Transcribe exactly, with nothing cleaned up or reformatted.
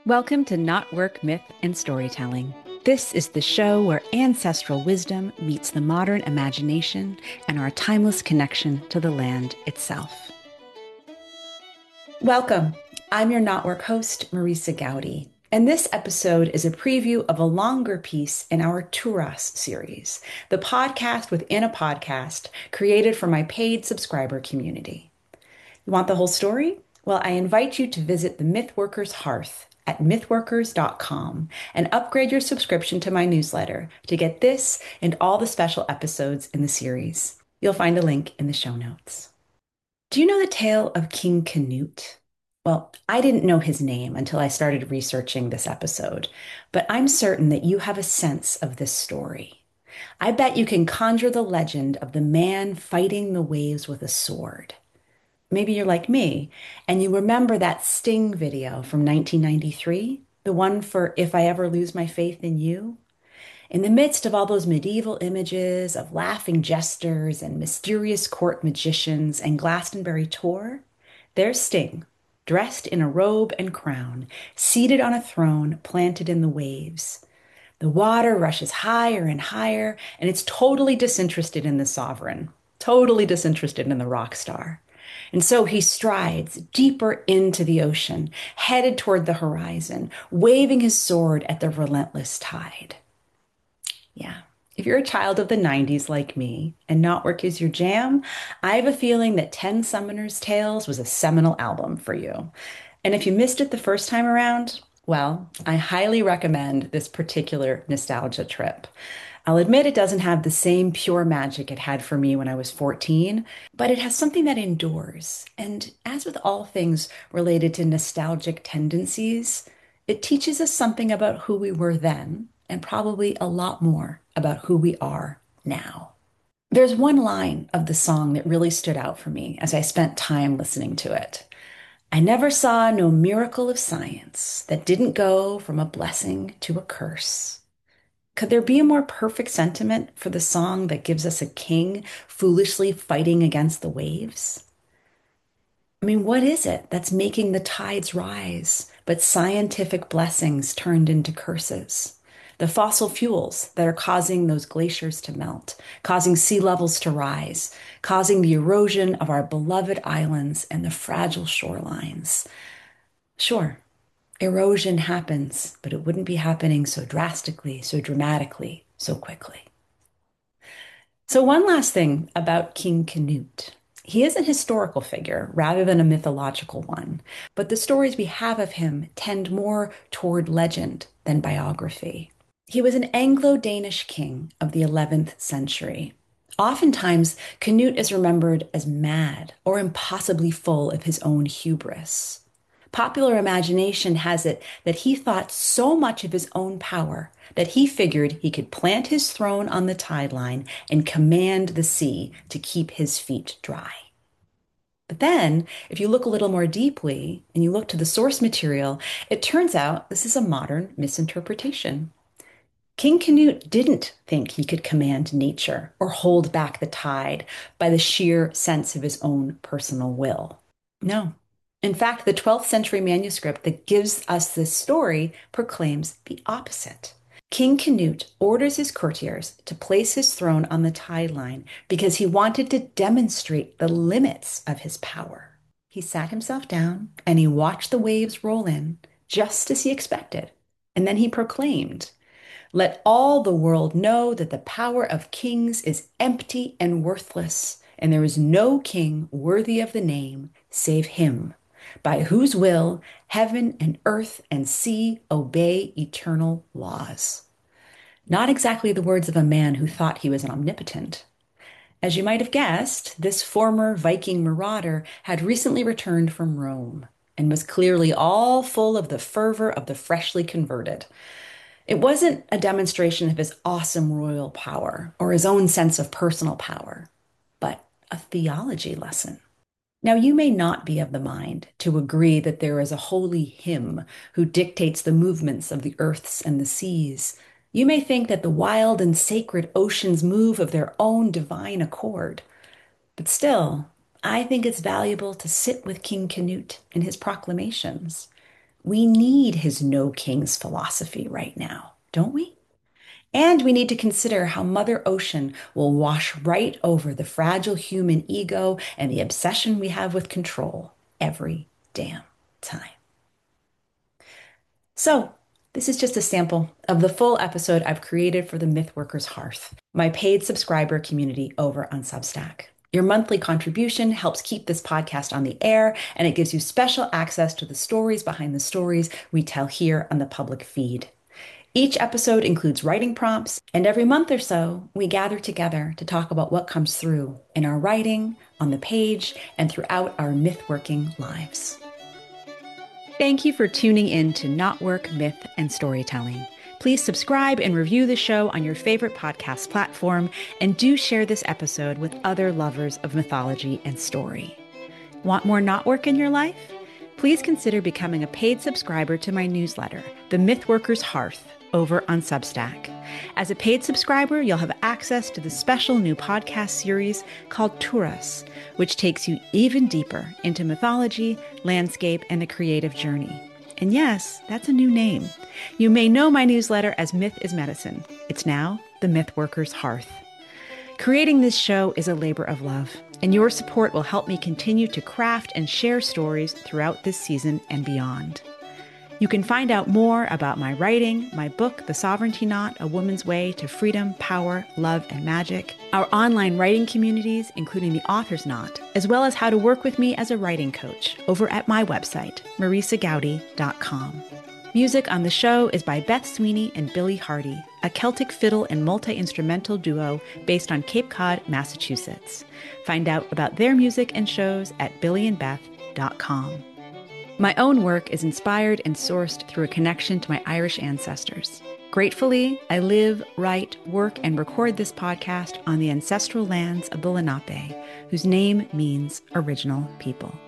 Welcome to Not Work, Myth, and Storytelling. This is the show where ancestral wisdom meets the modern imagination and our timeless connection to the land itself. Welcome. I'm your Not Work host, Marisa Gowdy, and this episode is a preview of a longer piece in our Turas series, the podcast within a podcast created for my paid subscriber community. You want the whole story? Well, I invite you to visit the Mythworkers Hearth at mythworkers dot com and upgrade your subscription to my newsletter to get this and all the special episodes in the series. You'll find a link in the show notes. Do you know the tale of King Canute? Well, I didn't know his name until I started researching this episode, but I'm certain that you have a sense of this story. I bet you can conjure the legend of the man fighting the waves with a sword. Maybe you're like me and you remember that Sting video from nineteen ninety-three, the one for If I Ever Lose My Faith in You. In the midst of all those medieval images of laughing jesters and mysterious court magicians and Glastonbury tour, there's Sting, dressed in a robe and crown, seated on a throne planted in the waves. The water rushes higher and higher, and it's totally disinterested in the sovereign, totally disinterested in the rock star. And so he strides deeper into the ocean, headed toward the horizon, waving his sword at the relentless tide. Yeah. If you're a child of the nineties like me and Not Work is your jam, I have a feeling that Ten Summoners Tales was a seminal album for you. And if you missed it the first time around, well, I highly recommend this particular nostalgia trip. I'll admit it doesn't have the same pure magic it had for me when I was fourteen, but it has something that endures. And as with all things related to nostalgic tendencies, it teaches us something about who we were then and probably a lot more about who we are now. There's one line of the song that really stood out for me as I spent time listening to it. I never saw no miracle of science that didn't go from a blessing to a curse. Could there be a more perfect sentiment for the song that gives us a king foolishly fighting against the waves? I mean, what is it that's making the tides rise, but scientific blessings turned into curses? The fossil fuels that are causing those glaciers to melt, causing sea levels to rise, causing the erosion of our beloved islands and the fragile shorelines. Sure, erosion happens, but it wouldn't be happening so drastically, so dramatically, so quickly. So, one last thing about King Canute. He is an historical figure rather than a mythological one, but the stories we have of him tend more toward legend than biography. He was an Anglo-Danish king of the eleventh century. Oftentimes, Canute is remembered as mad or impossibly full of his own hubris. Popular imagination has it that he thought so much of his own power that he figured he could plant his throne on the tide line and command the sea to keep his feet dry. But then, if you look a little more deeply and you look to the source material, it turns out this is a modern misinterpretation. King Canute didn't think he could command nature or hold back the tide by the sheer sense of his own personal will. No. In fact, the twelfth century manuscript that gives us this story proclaims the opposite. King Canute orders his courtiers to place his throne on the tide line because he wanted to demonstrate the limits of his power. He sat himself down and he watched the waves roll in, just as he expected. And then he proclaimed, "Let all the world know that the power of kings is empty and worthless, and there is no king worthy of the name save him, by whose will heaven and earth and sea obey eternal laws." Not exactly the words of a man who thought he was omnipotent. As you might have guessed, this former Viking marauder had recently returned from Rome and was clearly all full of the fervor of the freshly converted. It wasn't a demonstration of his awesome royal power or his own sense of personal power, but a theology lesson. Now, you may not be of the mind to agree that there is a holy him who dictates the movements of the earths and the seas. You may think that the wild and sacred oceans move of their own divine accord. But still, I think it's valuable to sit with King Canute in his proclamations. We need his no kings philosophy right now, don't we? And we need to consider how Mother Ocean will wash right over the fragile human ego and the obsession we have with control every damn time. So, this is just a sample of the full episode I've created for the Mythworkers Hearth, my paid subscriber community over on Substack. Your monthly contribution helps keep this podcast on the air, and it gives you special access to the stories behind the stories we tell here on the public feed. Each episode includes writing prompts, and every month or so, we gather together to talk about what comes through in our writing, on the page, and throughout our myth-working lives. Thank you for tuning in to Not Work, Myth, and Storytelling. Please subscribe and review the show on your favorite podcast platform, and do share this episode with other lovers of mythology and story. Want more Not Work in your life? Please consider becoming a paid subscriber to my newsletter, The Mythworkers Hearth, over on Substack. As a paid subscriber, you'll have access to the special new podcast series called Turas, which takes you even deeper into mythology, landscape, and the creative journey. And yes, that's a new name. You may know my newsletter as Myth is Medicine. It's now The Mythworkers Hearth. Creating this show is a labor of love, and your support will help me continue to craft and share stories throughout this season and beyond. You can find out more about my writing, my book, The Sovereignty Knot, A Woman's Way to Freedom, Power, Love, and Magic, our online writing communities, including the Author's Knot, as well as how to work with me as a writing coach over at my website, marisa gowdy dot com. Music on the show is by Beth Sweeney and Billy Hardy, a Celtic fiddle and multi-instrumental duo based on Cape Cod, Massachusetts. Find out about their music and shows at billy and beth dot com. My own work is inspired and sourced through a connection to my Irish ancestors. Gratefully, I live, write, work, and record this podcast on the ancestral lands of the Lenape, whose name means original people.